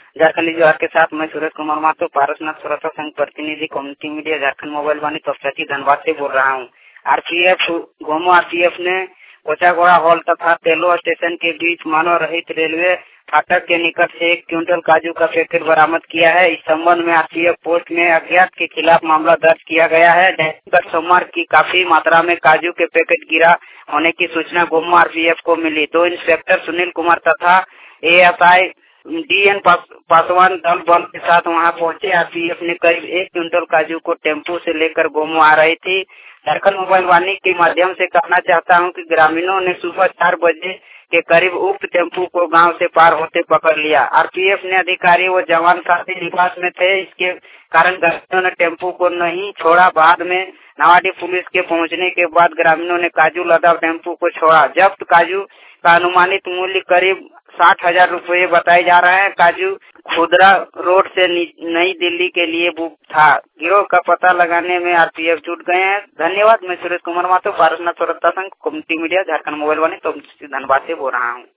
झारखंड जोहार के साथ मैं सूरज कुमार माथुर, पारसनाथ सुरक्षा संघ प्रतिनिधि, community media, Jharkhand mobile Vani Tapasya Dhanbad से बोल रहा हूँ। गोमो आरपीएफ ने कोचागोड़ा हॉल तथा तेलो स्टेशन के बीच मानव रहित रेलवे फाटक के निकट से 1 क्विंटल काजू का पैकेट बरामद किया है। इस संबंध में आरपीएफ पोस्ट में अज्ञात के खिलाफ मामला दर्ज किया गया है। गत सोमवार की काफी मात्रा में काजू के पैकेट गिरा होने की सूचना गोमो आरपीएफ को मिली। 2 इंस्पेक्टर सुनील कुमार तथा एएसआई डीएन पासवान दल बल के साथ वहां पहुंचे। आरपीएफ ने करीब 1 क्विंटल काजू को टेम्पो से लेकर गोमो आ रही थी। झारखंड मोबाइल वाणी के माध्यम से कहना चाहता हूं कि ग्रामीणों ने सुबह 4 बजे के करीब उक्त टेम्पो को गांव से पार होते पकड़ लिया। आरपीएफ ने अधिकारी व जवान काफी निवास में थे, इसके कारण ग्रामीणों ने टेम्पो को नहीं छोड़ा। बाद में नावाडी पुलिस के पहुंचने के बाद ग्रामीणों ने काजू लदा टेम्पो को छोड़ा। जब्त काजू का अनुमानित मूल्य करीब 60,000 रुपये बताए जा रहे हैं। काजू खुदरा रोड से नई दिल्ली के लिए बुक था। गिरोह का पता लगाने में आरपीएफ जुट गए हैं। धन्यवाद। मैं Suraj Kumar Mathur, Parasnath Suraksha Sangh, community media, Jharkhand mobile Vani Dhanbad से बोल रहा हूँ।